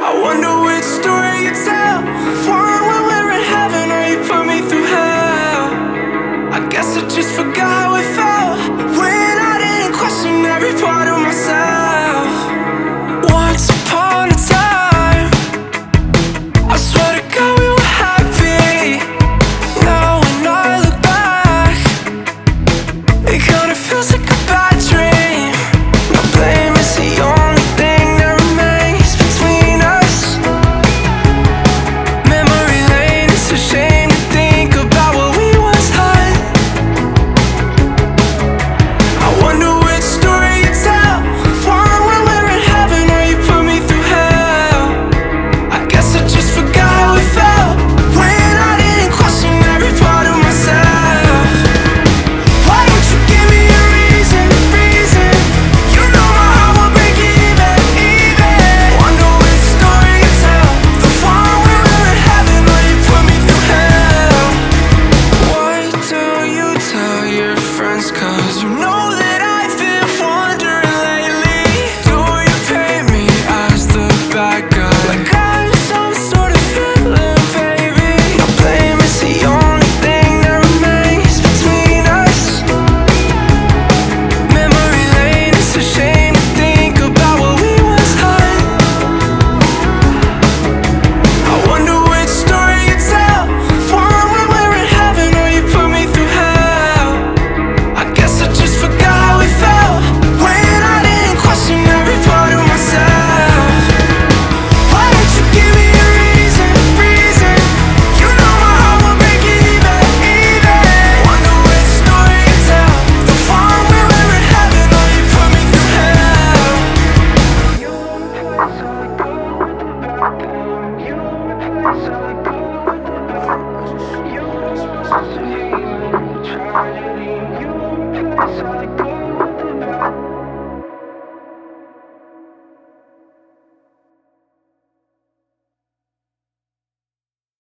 I wonder which story you tell. One when we're in heaven or you put me through hell. I guess I just forgot how it felt when I didn't question every part of myself. Once upon a time, I swear to God we were happy. Now when I look back, it kinda feels like a bad dream. No blame is the only thing that remains between us. Memory lane, it's a shame to think about what we once had. I wonder which story you tell. One when we're in heaven or you put me through hell. I guess I just forgot how it felt when I didn't question every part of myself. Why don't you give me a reason? You know my heart will break even. Wonder which story you tell. The one when we're in heaven or you put me through hell. What do you tell your friends? 'Cause you know that I've been wondering lately. Do you paint me as the bad guy? Like I'm some sort of villain, baby. No blame is the only thing that remains between us. Memory lane, it's a shame to think about what we once had. I wonder which story you tell. One when we're in heaven or you put me through hell. I guess I just forgot how it felt when I didn't question every part of myself. Why don't you give me a reason? You know my heart will break even. Wonder which story you tell. The one when we're in heaven or you put me through hell. You know the place I go with the bad guy. You know the place I